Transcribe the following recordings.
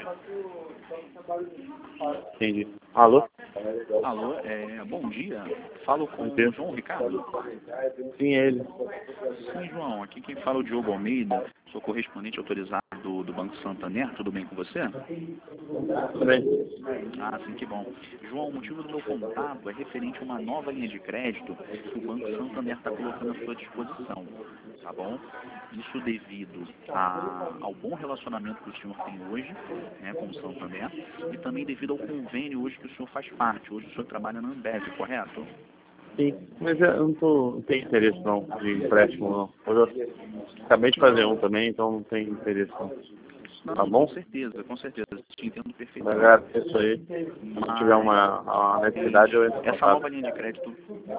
Entendi. Alô? Alô, bom dia. Falo com o João Ricardo. Sim, é ele. Sim, João. Aqui quem fala é o Diogo Almeida. Sou correspondente autorizado do Banco Santander. Tudo bem com você? Tudo bem. Ah, sim, que bom. João, o motivo do meu contato é referente a uma nova linha de crédito que o Banco Santander está colocando à sua disposição, tá bom? Isso devido ao bom relacionamento que o senhor tem hoje, né, com o Santander, e também devido ao convênio hoje que o senhor faz parte. Hoje o senhor trabalha na Ambev, correto? Sim, mas eu não tenho interesse não de empréstimo não. Eu acabei de fazer um também, então não tenho interesse não. Não, Tá bom? com certeza, te entendo Eu perfeitamente. agradeço aí. Se tiver uma necessidade, eu entro em Essa contato. nova linha de crédito,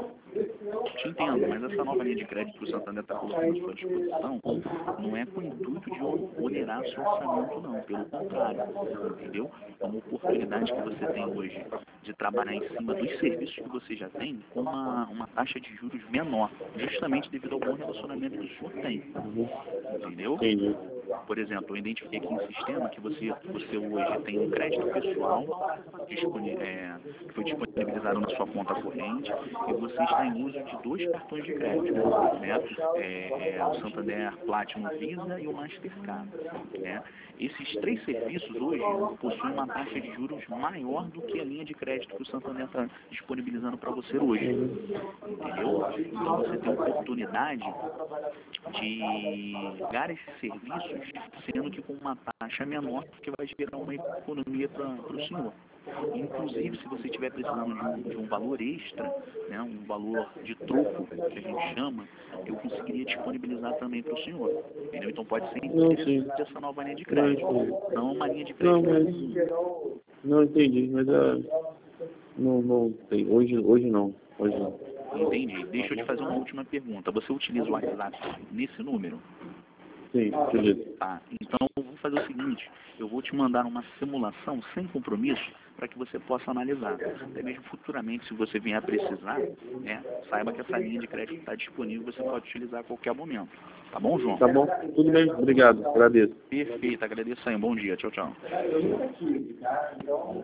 te entendo, mas essa nova linha de crédito que o Santander está colocando à sua disposição não é com o intuito de onerar seu orçamento, não, pelo contrário, entendeu? É uma oportunidade que você tem hoje de trabalhar em cima dos serviços que você já tem com uma taxa de juros menor, justamente devido ao bom relacionamento que o senhor tem, entendeu? Entendi. Por exemplo, eu identifiquei aqui no sistema que você hoje tem um crédito pessoal que foi disponibilizado na sua conta corrente e você está em uso de 2 cartões de crédito, né? O Santander Platinum Visa e o Mastercard, né? Esses 3 serviços hoje possuem uma taxa de juros maior do que a linha de crédito que o Santander está disponibilizando para você hoje, entendeu? Então você tem a oportunidade de pagar esses serviços, sendo que com uma taxa menor, que vai gerar uma economia para o senhor. Inclusive, se você estiver precisando de um valor extra, né, um valor de troco, que a gente chama, eu conseguiria disponibilizar também para o senhor. Entendeu? Então pode ser interessante essa nova linha de crédito. Não uma linha de crédito comum. Não entendi, mas não tem. Hoje não. Entendi. Deixa eu te fazer uma última pergunta. Você utiliza o WhatsApp nesse número? Sim, utilizo. Tá, então eu vou fazer o seguinte, eu vou te mandar uma simulação sem compromisso para que você possa analisar. Até mesmo futuramente, se você vier a precisar, né, saiba que essa linha de crédito está disponível, você pode utilizar a qualquer momento. Tá bom, João? Tá bom, tudo bem, obrigado, agradeço. Perfeito, agradeço aí. Um bom dia. Tchau, tchau.